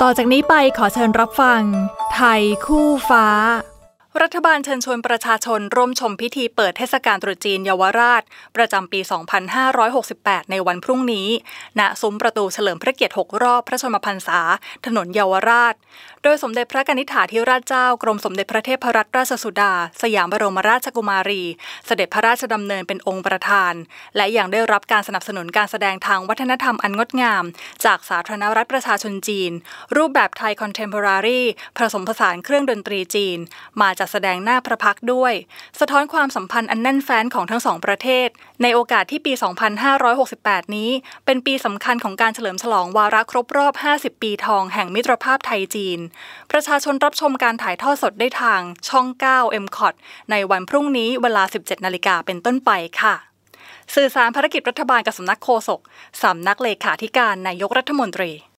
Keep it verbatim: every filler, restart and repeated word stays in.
ต่อจากนี้ไปขอเชิญรับฟังไทยคู่ฟ้ารัฐบาลเชิญชวนประชาชนร่วมชมพิธีเปิดเทศกาลตรุษจีนเยาวราชประจำปี สองพันห้าร้อยหกสิบแปด ในวันพรุ่งนี้ณซุ้มประตูเฉลิมพระเกียรติหกรอบพระชนมพรรษาถนนเยาวราชโดยสมเด็จพระกนิษฐาธิราชเจ้ากรมสมเด็จพระเทพรัตนราชสุดาสยามบรมราชกุมารีเสด็จพระราชดำเนินเป็นองค์ประธานและยังได้รับการสนับสนุนการแสดงทางวัฒนธรรมอันงดงามจากสาธารณรัฐประชาชนจีนรูปแบบไทยคอนเทมพอรารีผสมผสานเครื่องดนตรีจีนมาจัดแสดงหน้าพระพักตร์ด้วยสะท้อนความสัมพันธ์อันแน่นแฟ้นของทั้งสองประเทศในโอกาสที่ปี สองพันห้าร้อยหกสิบแปด นี้เป็นปีสำคัญของการเฉลิมฉลองวาระครบรอบ ห้าสิบ ปีทองแห่งมิตรภาพไทยจีนประชาชนรับชมการถ่ายทอดสดได้ทางช่อง เก้า เอ็ม คอท ในวันพรุ่งนี้เวลา สิบเจ็ด นาฬิกาเป็นต้นไปค่ะสื่อสารภารกิจรัฐบาลกับสำนักโฆษกสำนักเลขาธิการนายกรัฐมนตรี